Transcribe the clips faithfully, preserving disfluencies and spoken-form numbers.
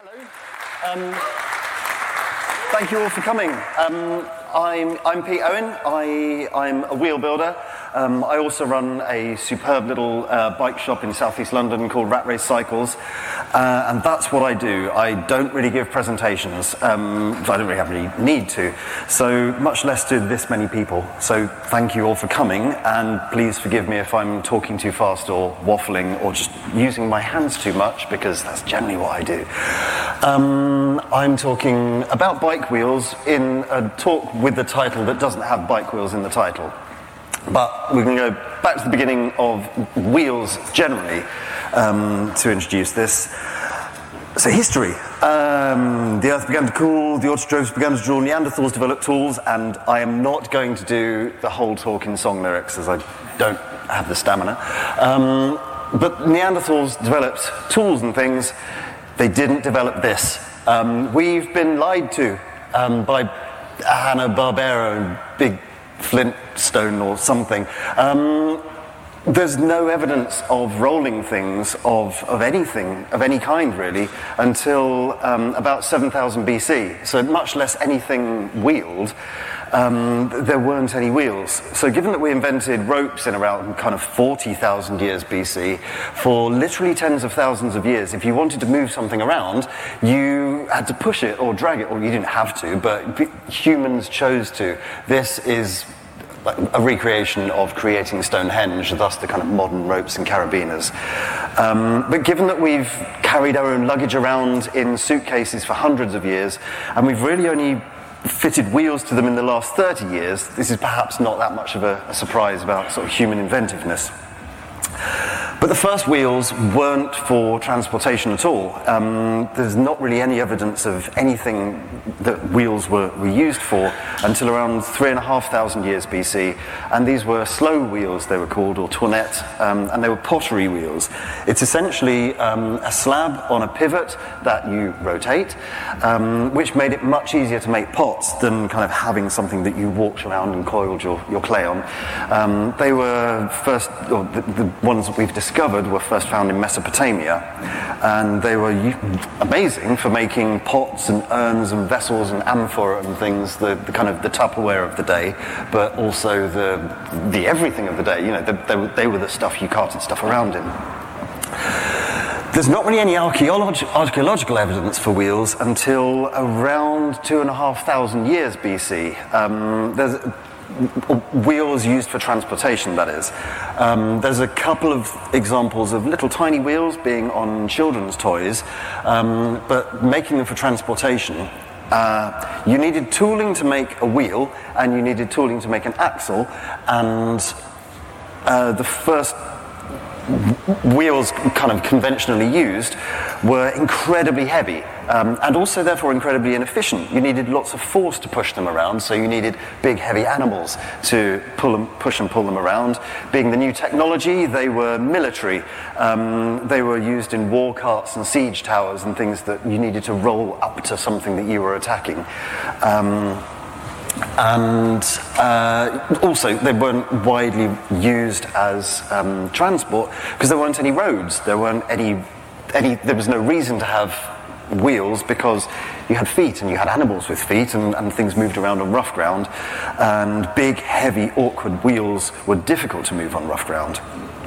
Hello. Um, thank you all for coming. Um, I'm, I'm Pete Owen. I, I'm a wheel builder. Um, I also run a superb little uh, bike shop in southeast London called Rat Race Cycles, uh, and that's what I do. I don't really give presentations. Um, I don't really have any need to, so much less to this many people. So thank you all for coming, and please forgive me if I'm talking too fast or waffling or just using my hands too much, because that's generally what I do. Um, I'm talking about bike wheels in a talk with the title that doesn't have bike wheels in the title. But we can go back to the beginning of wheels generally um, to introduce this. So history. Um, the Earth began to cool, the autotrophs began to draw, Neanderthals developed tools, and I am not going to do the whole talk in song lyrics as I don't have the stamina. Um, but Neanderthals developed tools and things. They didn't develop this. Um, we've been lied to um, by Hanna-Barbera and big Flintstone or something. Um, there's no evidence of rolling things of, of anything, of any kind really, until um, about seven thousand B C. So much less anything wheeled, um, there weren't any wheels. So given that we invented ropes in around kind of forty thousand years B C, for literally tens of thousands of years, if you wanted to move something around, you had to push it or drag it, or you didn't have to, but humans chose to. This is a recreation of creating Stonehenge, thus the kind of modern ropes and carabiners. Um, but given that we've carried our own luggage around in suitcases for hundreds of years, and we've really only fitted wheels to them in the last thirty years, this is perhaps not that much of a, a surprise about sort of human inventiveness. But the first wheels weren't for transportation at all. Um, there's not really any evidence of anything that wheels were, were used for until around three and a half thousand years B C. And these were slow wheels, they were called, or tournettes, um, and they were pottery wheels. It's essentially um, a slab on a pivot that you rotate, um, which made it much easier to make pots than kind of having something that you walked around and coiled your, your clay on. Um, they were first, or the, the ones that we've discovered were first found in Mesopotamia, and they were amazing for making pots and urns and vessels and amphora and things, the, the kind of the Tupperware of the day, but also the the everything of the day. You know, they, they, were, they were the stuff you carted stuff around in. There's not really any archaeolog- archaeological evidence for wheels until around two and a half thousand years B C. Um, there's wheels used for transportation, that is. Um, there's a couple of examples of little tiny wheels being on children's toys, um, but making them for transportation, uh, you needed tooling to make a wheel, and you needed tooling to make an axle, and uh, the first wheels kind of conventionally used were incredibly heavy, um, and also therefore incredibly inefficient. You needed lots of force to push them around, so you needed big heavy animals to pull them, push and pull them around. Being the new technology, they were military. Um, they were used in war carts and siege towers and things that you needed to roll up to something that you were attacking. Um, And uh, also, they weren't widely used as um, transport because there weren't any roads. There weren't any, any. There was no reason to have wheels because you had feet and you had animals with feet, and, and things moved around on rough ground. And big, heavy, awkward wheels were difficult to move on rough ground.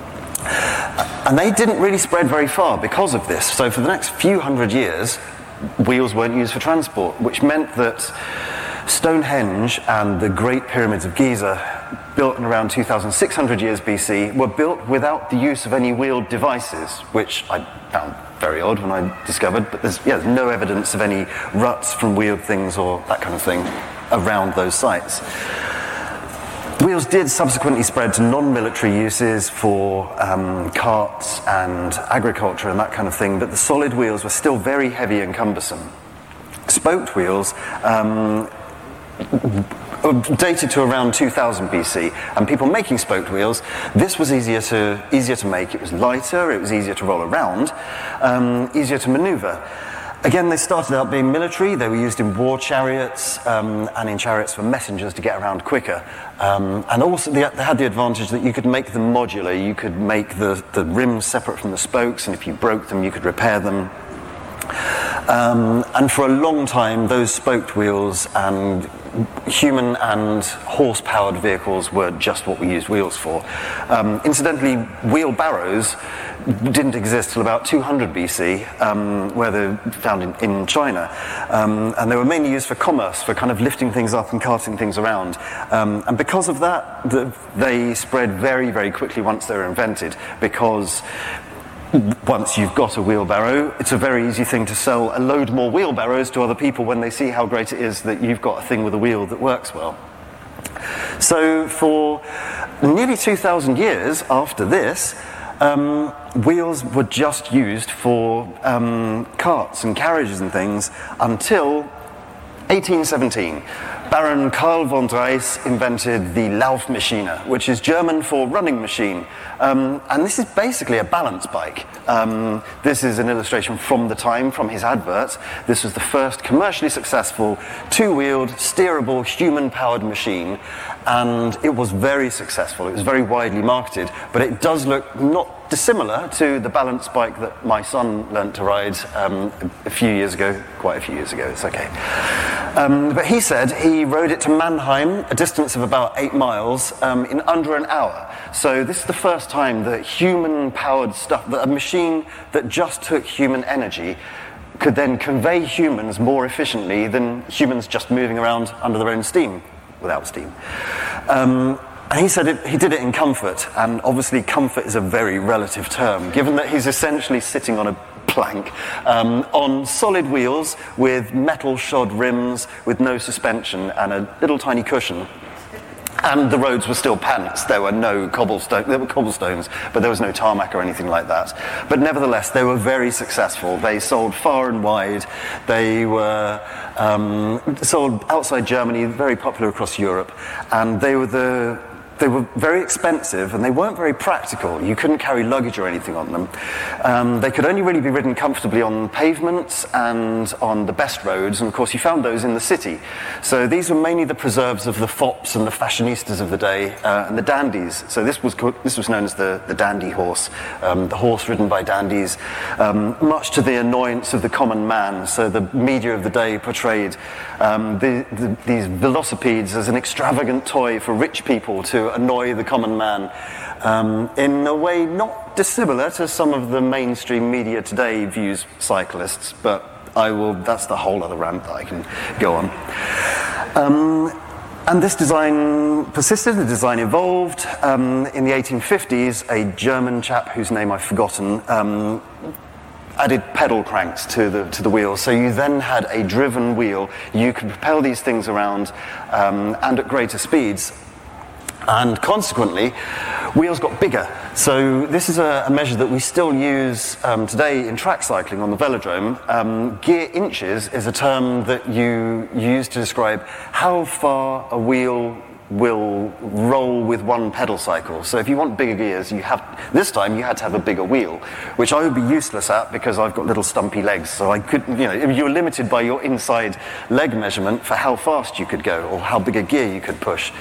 And they didn't really spread very far because of this. So for the next few hundred years, wheels weren't used for transport, which meant that Stonehenge and the Great Pyramids of Giza, built in around two thousand six hundred years B C, were built without the use of any wheeled devices, which I found very odd when I discovered, but there's, yeah, there's no evidence of any ruts from wheeled things or that kind of thing around those sites. Wheels did subsequently spread to non-military uses for um, carts and agriculture and that kind of thing, but the solid wheels were still very heavy and cumbersome. Spoked wheels um, dated to around two thousand B C, and people making spoked wheels, this was easier to easier to make. It was lighter, it was easier to roll around, um, easier to maneuver. Again, they started out being military. They were used in war chariots um, and in chariots for messengers to get around quicker. Um, and also they, they had the advantage that you could make them modular. You could make the, the rims separate from the spokes, and if you broke them, you could repair them. Um, and for a long time, those spoked wheels and human and horse-powered vehicles were just what we used wheels for. Um, incidentally, wheelbarrows didn't exist till about two hundred B C, um, where they're found in, in China. Um, and they were mainly used for commerce, for kind of lifting things up and carting things around. Um, and because of that, the, they spread very, very quickly once they were invented, because once you've got a wheelbarrow, it's a very easy thing to sell a load more wheelbarrows to other people when they see how great it is that you've got a thing with a wheel that works well. So for nearly two thousand years after this, um, wheels were just used for um, carts and carriages and things until eighteen seventeen. Baron Karl von Drais invented the Laufmaschine, which is German for running machine. Um, and this is basically a balance bike. Um, this is an illustration from the time, from his advert. This was the first commercially successful, two-wheeled, steerable, human-powered machine. And it was very successful. It was very widely marketed. But it does look not dissimilar to the balance bike that my son learnt to ride um, a few years ago, quite a few years ago, it's okay. Um, but he said he rode it to Mannheim, a distance of about eight miles, um, in under an hour. So this is the first time that human-powered stuff, that a machine that just took human energy could then convey humans more efficiently than humans just moving around under their own steam, without steam. Um, And he said it, he did it in comfort, and obviously comfort is a very relative term, given that he's essentially sitting on a plank, um, on solid wheels with metal shod rims, with no suspension and a little tiny cushion. And the roads were still pants. There were no cobblestone, there were cobblestones, but there was no tarmac or anything like that. But nevertheless, they were very successful. They sold far and wide. They were um, sold outside Germany, very popular across Europe, and they were the They were very expensive, and they weren't very practical. You couldn't carry luggage or anything on them. Um, they could only really be ridden comfortably on pavements and on the best roads, and of course you found those in the city. So these were mainly the preserves of the fops and the fashionistas of the day, uh, and the dandies. So this was co- this was known as the, the dandy horse, um, the horse ridden by dandies, um, much to the annoyance of the common man. So the media of the day portrayed um, the, the, these velocipedes as an extravagant toy for rich people to annoy the common man, um, in a way not dissimilar to some of the mainstream media today views cyclists, but I will, that's the whole other rant that I can go on. Um, and this design persisted, the design evolved. Um, in the eighteen fifties, a German chap whose name I've forgotten um, added pedal cranks to the to the wheels, so you then had a driven wheel. You could propel these things around um, and at greater speeds. And consequently, wheels got bigger. So this is a, a measure that we still use um, today in track cycling on the velodrome. Um, gear inches is a term that you use to describe how far a wheel will roll with one pedal cycle. So if you want bigger gears, you have this time you had to have a bigger wheel, which I would be useless at because I've got little stumpy legs. So I couldn't, you know, you were limited by your inside leg measurement for how fast you could go or how big a gear you could push.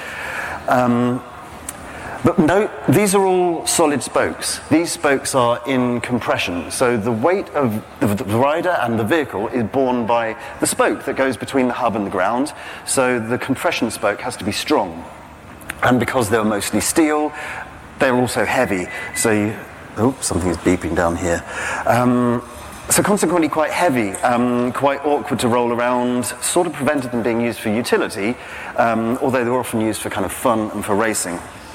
Um, but no, these are all solid spokes. These spokes are in compression, so the weight of the, the rider and the vehicle is borne by the spoke that goes between the hub and the ground, so the compression spoke has to be strong. And because they're mostly steel, they're also heavy, so you, oh, something is beeping down here. Um, So consequently quite heavy, um, quite awkward to roll around, sort of prevented them being used for utility, um, although they were often used for kind of fun and for racing.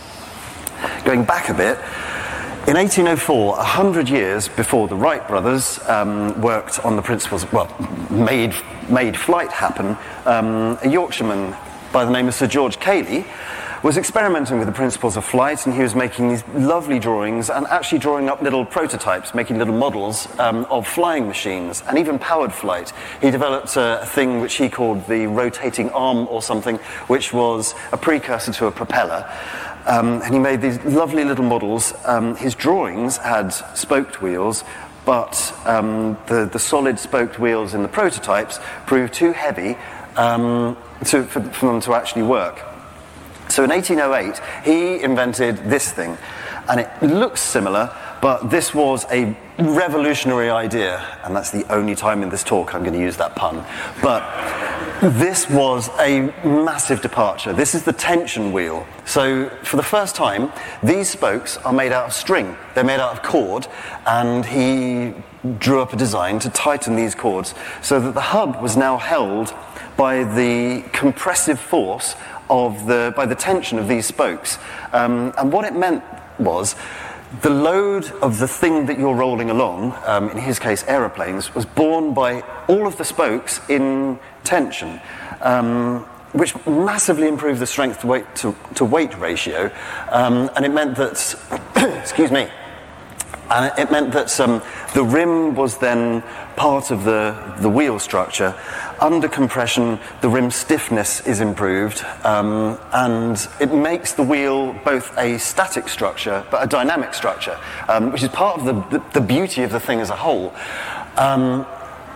Going back a bit, in eighteen oh four, a hundred years before the Wright brothers um, worked on the principles, well, made, made flight happen, um, a Yorkshireman by the name of Sir George Cayley was experimenting with the principles of flight, and he was making these lovely drawings and actually drawing up little prototypes, making little models um, of flying machines and even powered flight. He developed a, a thing which he called the rotating arm or something, which was a precursor to a propeller. Um, and he made these lovely little models. Um, his drawings had spoked wheels, but um, the, the solid spoked wheels in the prototypes proved too heavy um, to, for, for them to actually work. So in eighteen oh eight, he invented this thing, and it looks similar, but this was a revolutionary idea, and that's the only time in this talk I'm going to use that pun. But this was a massive departure. This is the tension wheel. So for the first time, these spokes are made out of string. They're made out of cord, and he drew up a design to tighten these cords so that the hub was now held by the compressive force of the, by the tension of these spokes. Um, and what it meant was the load of the thing that you're rolling along, um, in his case aeroplanes, was borne by all of the spokes in tension, um, which massively improved the strength to weight, to, to weight ratio. Um, and it meant that, excuse me, and it meant that um, the rim was then part of the, the wheel structure. Under compression, the rim stiffness is improved, um, and it makes the wheel both a static structure but a dynamic structure, um, which is part of the, the, the beauty of the thing as a whole. Um,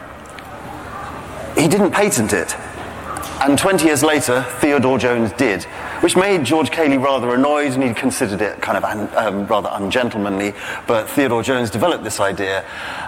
he didn't patent it. And twenty years later, Theodore Jones did, which made George Cayley rather annoyed, and he considered it kind of un, um, rather ungentlemanly. But Theodore Jones developed this idea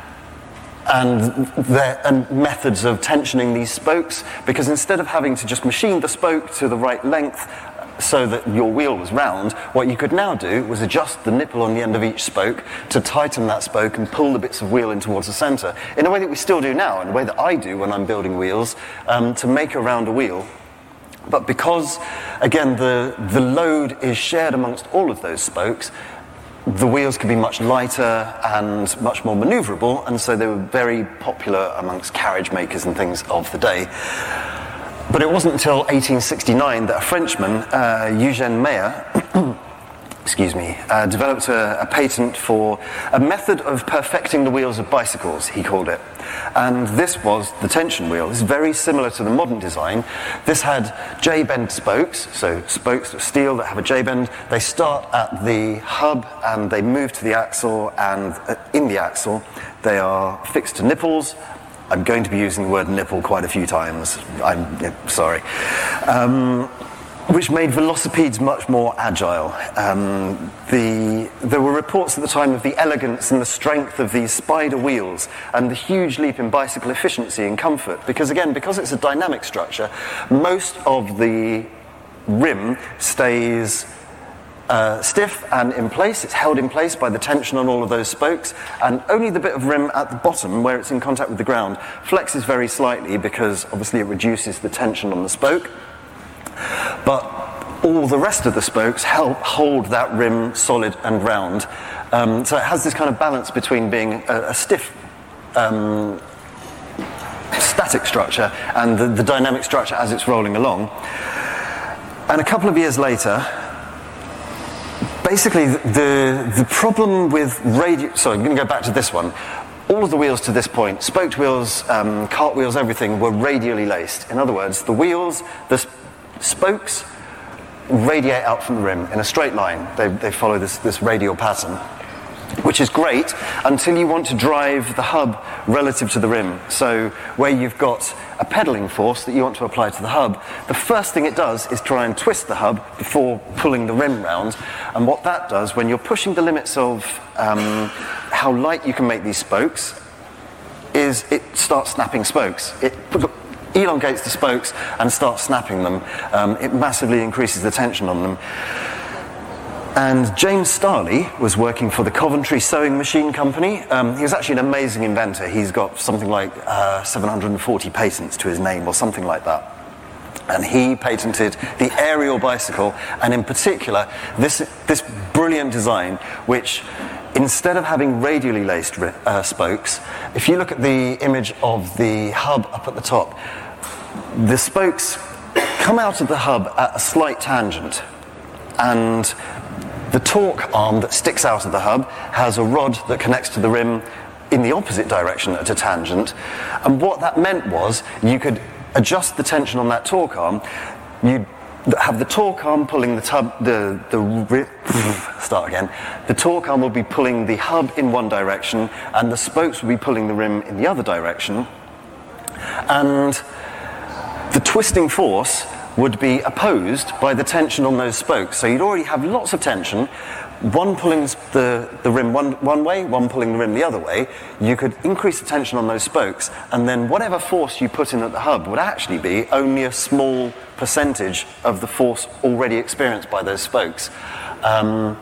and, the, and methods of tensioning these spokes, because instead of having to just machine the spoke to the right length so that your wheel was round, what you could now do was adjust the nipple on the end of each spoke to tighten that spoke and pull the bits of wheel in towards the center, in a way that we still do now, in a way that I do when I'm building wheels, um, to make a rounder wheel. But because, again, the, the load is shared amongst all of those spokes, the wheels could be much lighter and much more maneuverable, and so they were very popular amongst carriage makers and things of the day. But it wasn't until eighteen sixty-nine that a Frenchman, uh, Eugène Meyer, excuse me, uh, developed a, a patent for a method of perfecting the wheels of bicycles, he called it. And this was the tension wheel. This is very similar to the modern design. This had J-bend spokes, so spokes of steel that have a J-bend. They start at the hub and they move to the axle, and in the axle they are fixed to nipples. I'm going to be using the word nipple quite a few times. I'm yeah, sorry. Um, which made velocipedes much more agile. Um, the, there were reports at the time of the elegance and the strength of these spider wheels and the huge leap in bicycle efficiency and comfort. Because again, because it's a dynamic structure, most of the rim stays Uh, stiff and in place. It's held in place by the tension on all of those spokes, and only the bit of rim at the bottom where it's in contact with the ground flexes very slightly, because obviously it reduces the tension on the spoke. But all the rest of the spokes help hold that rim solid and round. Um, so it has this kind of balance between being a, a stiff um, static structure and the, the dynamic structure as it's rolling along. And a couple of years later, basically, the, the problem with radio... Sorry, I'm going to go back to this one. All of the wheels to this point, spoked wheels, um, cart wheels, everything, were radially laced. In other words, the wheels, the sp- spokes radiate out from the rim in a straight line. They, they follow this, this radial pattern, which is great until you want to drive the hub relative to the rim. So where you've got a pedaling force that you want to apply to the hub, the first thing it does is try and twist the hub before pulling the rim round. And what that does, when you're pushing the limits of um, how light you can make these spokes, is it starts snapping spokes. It elongates the spokes and starts snapping them. Um, it massively increases the tension on them. And James Starley was working for the Coventry Sewing Machine Company. Um, he was actually an amazing inventor. He's got something like uh, seven hundred forty patents to his name or something like that. And he patented the aerial bicycle, and in particular, this, this brilliant design, which instead of having radially laced uh, spokes, if you look at the image of the hub up at the top, the spokes come out of the hub at a slight tangent. And the torque arm that sticks out of the hub has a rod that connects to the rim in the opposite direction at a tangent. And what that meant was you could adjust the tension on that torque arm. You'd have the torque arm pulling the tub, the, the, start again. The torque arm will be pulling the hub in one direction, and the spokes will be pulling the rim in the other direction. And the twisting force would be opposed by the tension on those spokes. So you'd already have lots of tension, one pulling the, the rim one, one way, one pulling the rim the other way, you could increase the tension on those spokes, and then whatever force you put in at the hub would actually be only a small percentage of the force already experienced by those spokes. Um,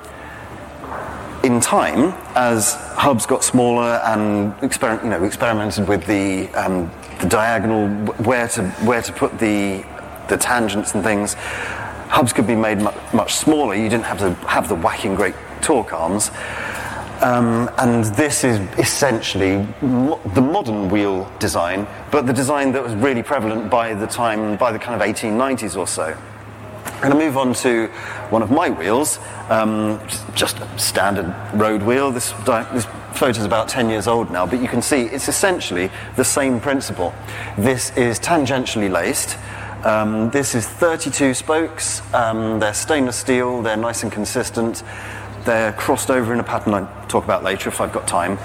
in time, as hubs got smaller and exper- you know, experimented with the, um, the diagonal, where to, where to put the, the tangents and things, hubs could be made much, much smaller. You didn't have to have the whacking great torque arms. Um, and this is essentially mo- the modern wheel design, but the design that was really prevalent by the time, by the kind of eighteen nineties or so. I'm going to move on to one of my wheels, um, just a standard road wheel. This, di- this photo is about ten years old now, but you can see it's essentially the same principle. This is tangentially laced. Um, this is thirty-two spokes. Um, they're stainless steel. They're nice and consistent. They're crossed over in a pattern I'll talk about later if I've got time.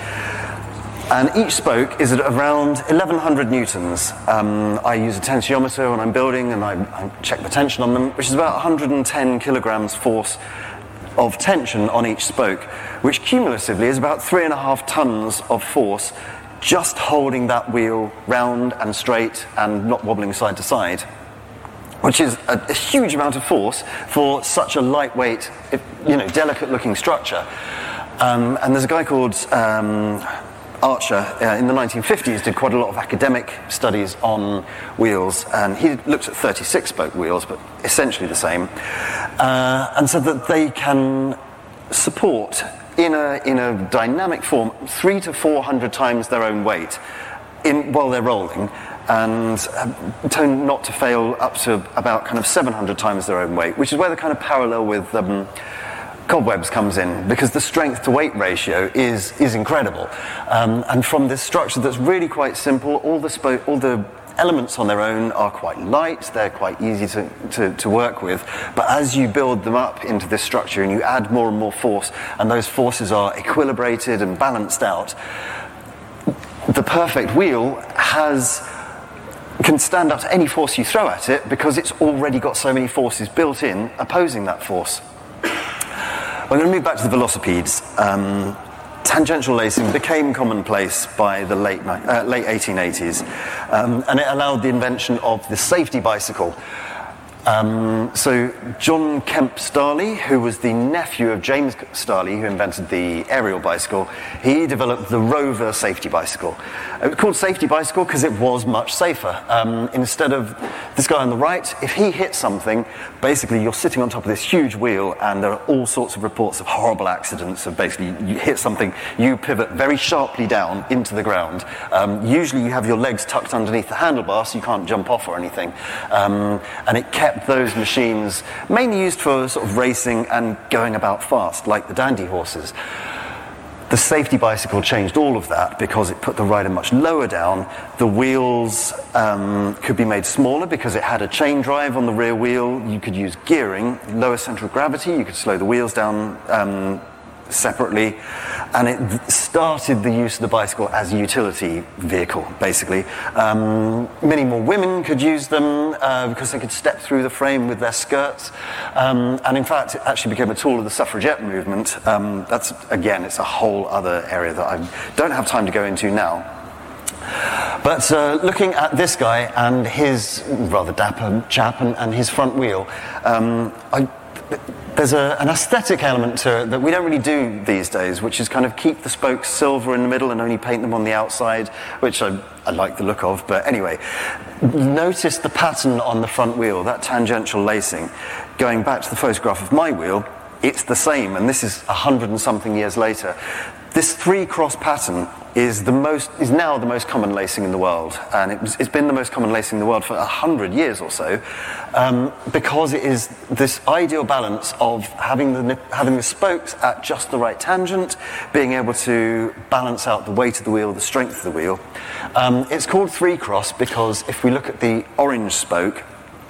And each spoke is at around eleven hundred newtons. Um, I use a tensiometer when I'm building, and I, I check the tension on them, which is about one hundred ten kilograms force of tension on each spoke, which cumulatively is about three and a half tons of force just holding that wheel round and straight and not wobbling side to side, which is a, a huge amount of force for such a lightweight, you know, delicate-looking structure. Um, and there's a guy called um, Archer uh, in the nineteen fifties did quite a lot of academic studies on wheels, and he looked at thirty-six spoke wheels, but essentially the same, uh, and said that they can support in a in a dynamic form three to four hundred times their own weight in while they're rolling, and tend not to fail up to about kind of seven hundred times their own weight, which is where the kind of parallel with um, cobwebs comes in, because the strength to weight ratio is is incredible. Um, and from this structure that's really quite simple, all the spo- all the elements on their own are quite light, they're quite easy to, to, to work with, but as you build them up into this structure and you add more and more force, and those forces are equilibrated and balanced out, the perfect wheel has can stand up to any force you throw at it, because it's already got so many forces built in opposing that force. I'm going to move back to the velocipedes. Um, Tangential lacing became commonplace by the late uh, late eighteen eighties, um, and it allowed the invention of the safety bicycle. Um, so John Kemp Starley, who was the nephew of James Starley, who invented the aerial bicycle, he developed the Rover safety bicycle. It was called safety bicycle because it was much safer. Um, instead of this guy on the right, if he hit something, basically you're sitting on top of this huge wheel, and there are all sorts of reports of horrible accidents. Of basically you hit something, you pivot very sharply down into the ground. Um, usually you have your legs tucked underneath the handlebar, so you can't jump off or anything. Um, and it kept those machines mainly used for sort of racing and going about fast, like the dandy horses. The safety bicycle changed all of that because it put the rider much lower down. The wheels um, could be made smaller because it had a chain drive on the rear wheel. You could use gearing, lower central gravity. You could slow the wheels down um, separately, and it started the use of the bicycle as a utility vehicle, basically. Um, many more women could use them uh, because they could step through the frame with their skirts, um, and in fact it actually became a tool of the suffragette movement. Um, that's, again, it's a whole other area that I don't have time to go into now. But uh, looking at this guy and his rather dapper chap and, and his front wheel, um, I there's a, an aesthetic element to it that we don't really do these days, which is kind of keep the spokes silver in the middle and only paint them on the outside, which I, I like the look of. But anyway, notice the pattern on the front wheel, that tangential lacing. Going back to the photograph of my wheel, it's the same, and this is a hundred and something years later. This three-cross pattern is the most is now the most common lacing in the world, and it was, it's been the most common lacing in the world for a hundred years or so, um, because it is this ideal balance of having the having the spokes at just the right tangent, being able to balance out the weight of the wheel, the strength of the wheel. Um, it's called three-cross because if we look at the orange spoke,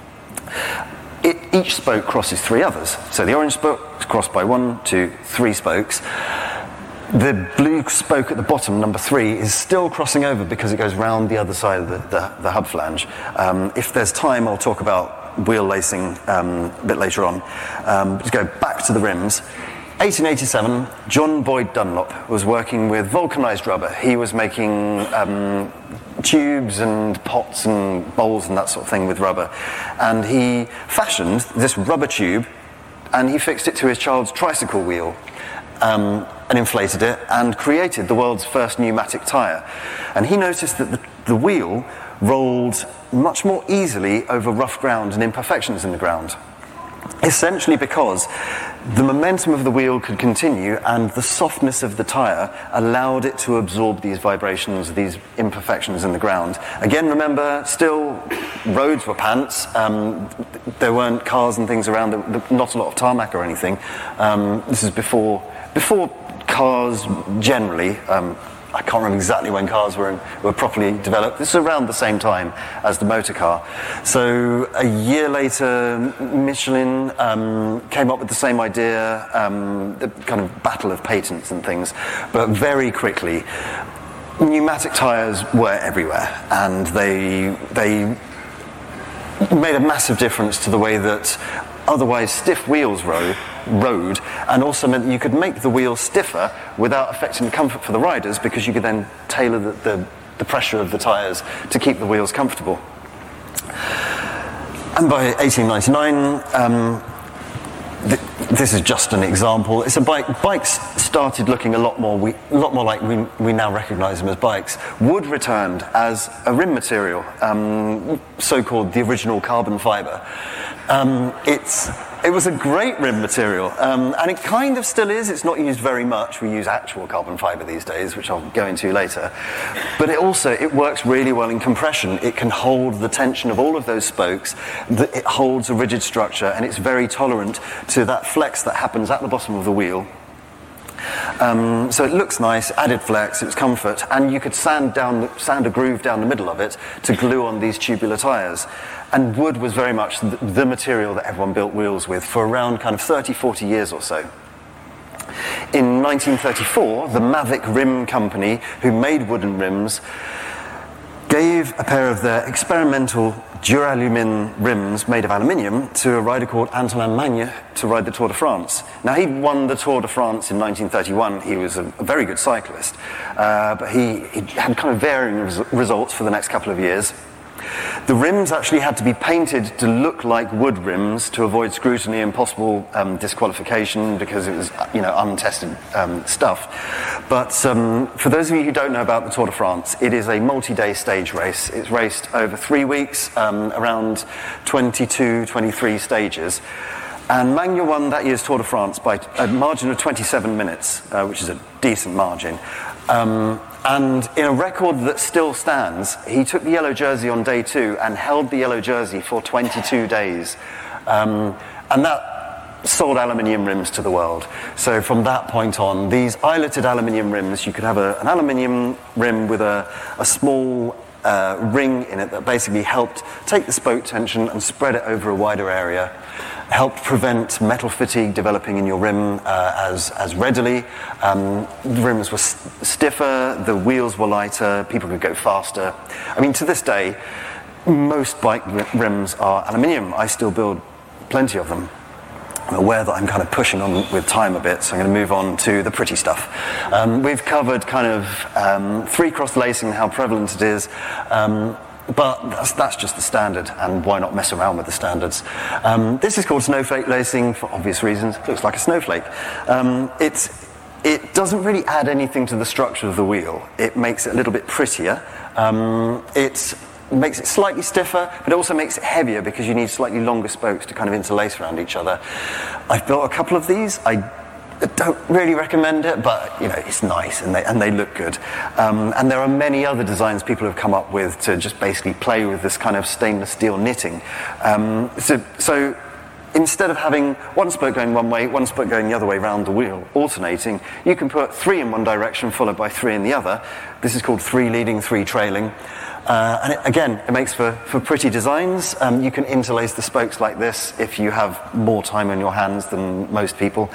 it, each spoke crosses three others. So the orange spoke is crossed by one, two, three spokes. The blue spoke at the bottom, number three, is still crossing over because it goes round the other side of the, the, the hub flange. Um, if there's time, I'll talk about wheel lacing um, a bit later on. Um, to go back to the rims, eighteen eighty-seven, John Boyd Dunlop was working with vulcanized rubber. He was making um, tubes and pots and bowls and that sort of thing with rubber. And he fashioned this rubber tube, and he fixed it to his child's tricycle wheel, um, and inflated it, and created the world's first pneumatic tyre. And he noticed that the, the wheel rolled much more easily over rough ground and imperfections in the ground. Essentially because the momentum of the wheel could continue, and the softness of the tyre allowed it to absorb these vibrations, these imperfections in the ground. Again, remember, still, roads were pants. Um, there weren't cars and things around, not a lot of tarmac or anything. Um, this is before, before cars generally. Um, I can't remember exactly when cars were, were properly developed. This is around the same time as the motor car. So a year later, Michelin um, came up with the same idea, um, the kind of battle of patents and things. But very quickly, pneumatic tyres were everywhere, and they they made a massive difference to the way that otherwise stiff wheels rode, rode, and also meant that you could make the wheels stiffer without affecting the comfort for the riders, because you could then tailor the, the, the pressure of the tyres to keep the wheels comfortable. And by eighteen ninety-nine, um, th- this is just an example. It's a bike. Bikes started looking a lot more, we, a lot more like we, we now recognise them as bikes. Wood returned as a rim material, um, so-called the original carbon fibre. Um, it's, it was a great rim material, um, and it kind of still is. It's not used very much. We use actual carbon fibre these days, which I'll go into later. But it also, it works really well in compression. It can hold the tension of all of those spokes. It holds a rigid structure, and it's very tolerant to that flex that happens at the bottom of the wheel. Um, so it looks nice, added flex, it's comfort, and you could sand down, sand a groove down the middle of it to glue on these tubular tyres. And wood was very much the, the material that everyone built wheels with for around kind of thirty, forty years or so. In nineteen thirty-four, the Mavic Rim Company, who made wooden rims, gave a pair of their experimental Duralumin rims made of aluminium to a rider called Antonin Magne to ride the Tour de France. Now, he won the Tour de France in nineteen thirty-one. He was a, a very good cyclist, uh, but he, he had kind of varying res- results for the next couple of years. The rims actually had to be painted to look like wood rims to avoid scrutiny and possible um, disqualification, because it was, you know, untested um, stuff. But um, for those of you who don't know about the Tour de France, it is a multi-day stage race. It's raced over three weeks, um, around twenty-two, twenty-three stages. And Magne won that year's Tour de France by a margin of twenty-seven minutes, uh, which is a decent margin. Um, And in a record that still stands, he took the yellow jersey on day two and held the yellow jersey for twenty-two days. Um, and that sold aluminium rims to the world. So from that point on, these eyeletted aluminium rims, you could have a, an aluminium rim with a, a small uh, ring in it that basically helped take the spoke tension and spread it over a wider area, helped prevent metal fatigue developing in your rim uh, as, as readily. Um, the rims were s- stiffer, the wheels were lighter, people could go faster. I mean, to this day, most bike r- rims are aluminium. I still build plenty of them. I'm aware that I'm kind of pushing on with time a bit, so I'm going to move on to the pretty stuff. Um, we've covered kind of um, three-cross lacing, how prevalent it is. Um, But that's, that's just the standard, and why not mess around with the standards? Um, this is called snowflake lacing for obvious reasons. It looks like a snowflake. Um, it's, it doesn't really add anything to the structure of the wheel. It makes it a little bit prettier. Um, it makes it slightly stiffer, but it also makes it heavier because you need slightly longer spokes to kind of interlace around each other. I've built a couple of these. I I don't really recommend it, but you know, it's nice and they and they look good. Um, and there are many other designs people have come up with to just basically play with this kind of stainless steel knitting. Um, so, so instead of having one spoke going one way, one spoke going the other way round the wheel, alternating, you can put three in one direction followed by three in the other. This is called three leading, three trailing. Uh, and it, again, it makes for, for pretty designs. Um, you can interlace the spokes like this if you have more time on your hands than most people.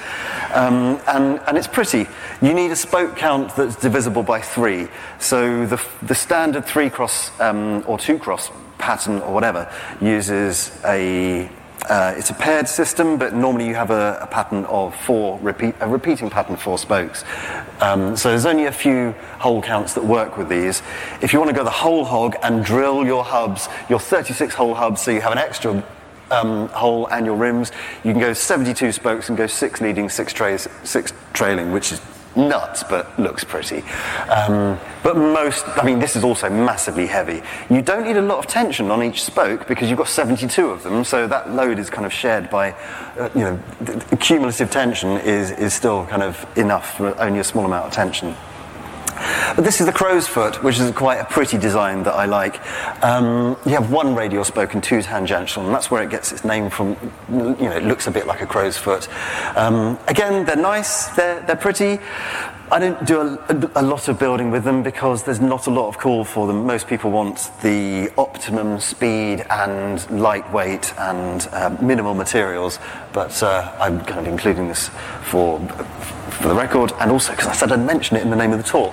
Um, and, and it's pretty. You need a spoke count that's divisible by three. So the, the standard three-cross um, or two-cross pattern or whatever uses a uh, it's a paired system, but normally you have a, a pattern of four, repeat, a repeating pattern of four spokes. Um, so there's only a few hole counts that work with these. If you want to go the whole hog and drill your hubs, your thirty-six hole hubs, so you have an extra um, hole and your rims, you can go seventy-two spokes and go six leading, six trays, six trailing, which is nuts, but looks pretty. Um, but most, I mean, this is also massively heavy. You don't need a lot of tension on each spoke because you've got seventy-two of them, so that load is kind of shared by, uh, you know, the, the cumulative tension is, is still kind of enough for only a small amount of tension. But this is the crow's foot, which is quite a pretty design that I like. Um, you have one radial spoke and two tangential, and that's where it gets its name from. You know, it looks a bit like a crow's foot. Um, again, they're nice, they're, they're pretty. I don't do a, a lot of building with them because there's not a lot of call for them. Most people want the optimum speed and lightweight and uh, minimal materials, but uh, I'm kind of including this for for the record, and also because I said I'd mention it in the name of the talk.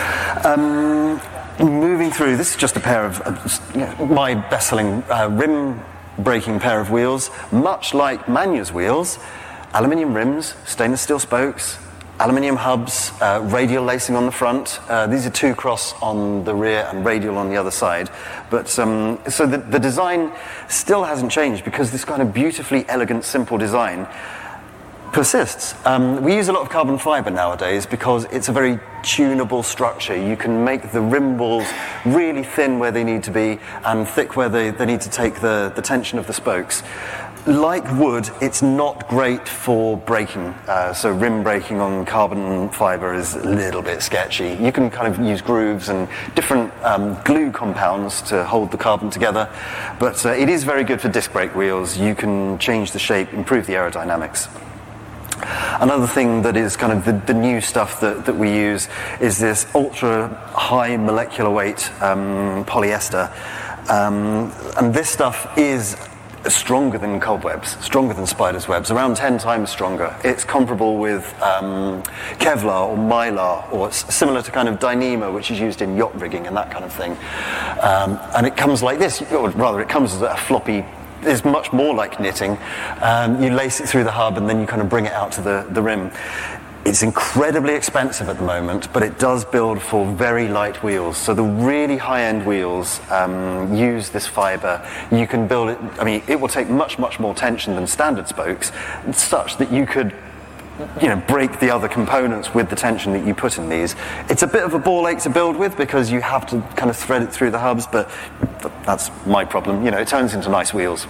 Um, moving through, this is just a pair of uh, you know, my best-selling uh, rim-breaking pair of wheels, much like Manya's wheels, aluminium rims, stainless steel spokes, aluminium hubs, uh, radial lacing on the front. Uh, these are two cross on the rear and radial on the other side. But um, so the, the design still hasn't changed because this kind of beautifully elegant, simple design persists. Um, we use a lot of carbon fibre nowadays because it's a very tunable structure. You can make the rim balls really thin where they need to be and thick where they, they need to take the, the tension of the spokes. Like wood, it's not great for braking. Uh, so rim braking on carbon fibre is a little bit sketchy. You can kind of use grooves and different um, glue compounds to hold the carbon together, but uh, it is very good for disc brake wheels. You can change the shape, improve the aerodynamics. Another thing that is kind of the, the new stuff that, that we use is this ultra high molecular weight um, polyester. Um, and this stuff is stronger than cobwebs, stronger than spiders' webs, around ten times stronger. It's comparable with um, Kevlar or Mylar, or s- similar to kind of Dyneema, which is used in yacht rigging and that kind of thing. Um, and it comes like this, or rather it comes as a floppy, is much more like knitting. Um, you lace it through the hub and then you kind of bring it out to the, the rim. It's incredibly expensive at the moment, but it does build for very light wheels. So the really high-end wheels um, use this fibre. You can build it, I mean, it will take much, much more tension than standard spokes, such that you could, you know, break the other components with the tension that you put in these. It's a bit of a ball ache to build with because you have to kind of thread it through the hubs, but that's my problem. You know, it turns into nice wheels.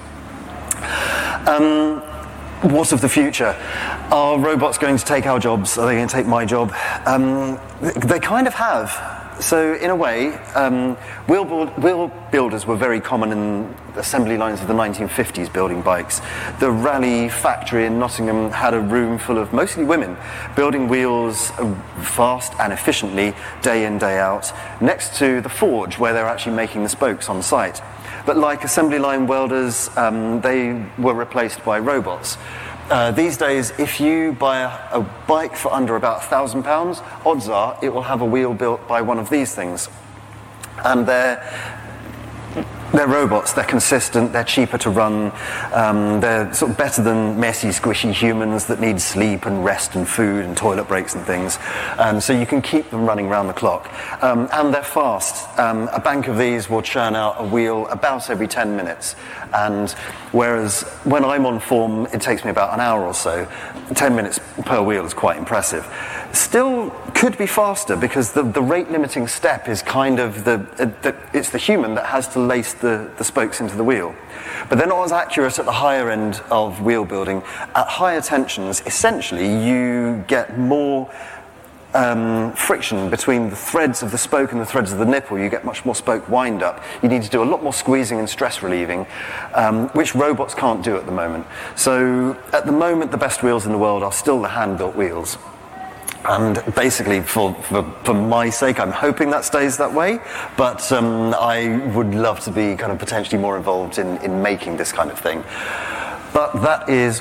Um, what of the future? Are robots going to take our jobs? Are they going to take my job? Um, they kind of have. So in a way, um, wheel, build, wheel builders were very common in assembly lines of the nineteen fifties building bikes. The Raleigh factory in Nottingham had a room full of mostly women building wheels fast and efficiently, day in, day out, next to the forge where they're actually making the spokes on site. But like assembly line welders, um, they were replaced by robots. Uh, these days, if you buy a, a bike for under about a thousand pounds, odds are it will have a wheel built by one of these things. And they're they're robots. They're consistent. They're cheaper to run. Um, they're sort of better than messy, squishy humans that need sleep and rest and food and toilet breaks and things. Um, so you can keep them running round the clock. Um, and they're fast. Um, a bank of these will churn out a wheel about every ten minutes. And whereas when I'm on form, it takes me about an hour or so, ten minutes per wheel is quite impressive. Still could be faster because the, the rate limiting step is kind of the, uh, the it's the human that has to lace the, the spokes into the wheel. But they're not as accurate at the higher end of wheel building. At higher tensions, essentially you get more Um, friction between the threads of the spoke and the threads of the nipple. You get much more spoke wind up. You need to do a lot more squeezing and stress relieving, um, which robots can't do at the moment. So at the moment, the best wheels in the world are still the hand-built wheels. And basically, for, for, for my sake, I'm hoping that stays that way, but um, I would love to be kind of potentially more involved in, in making this kind of thing. But that is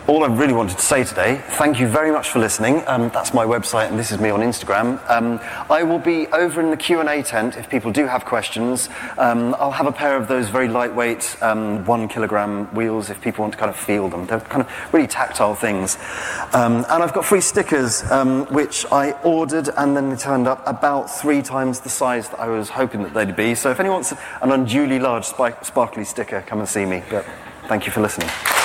all I really wanted to say today, thank you very much for listening. Um, that's my website, and this is me on Instagram. Um, I will be over in the Q and A tent if people do have questions. Um, I'll have a pair of those very lightweight um, one kilogram wheels if people want to kind of feel them. They're kind of really tactile things. Um, and I've got free stickers, um, which I ordered, and then they turned up about three times the size that I was hoping that they'd be. So if anyone wants an unduly large sparkly sticker, come and see me. But thank you for listening.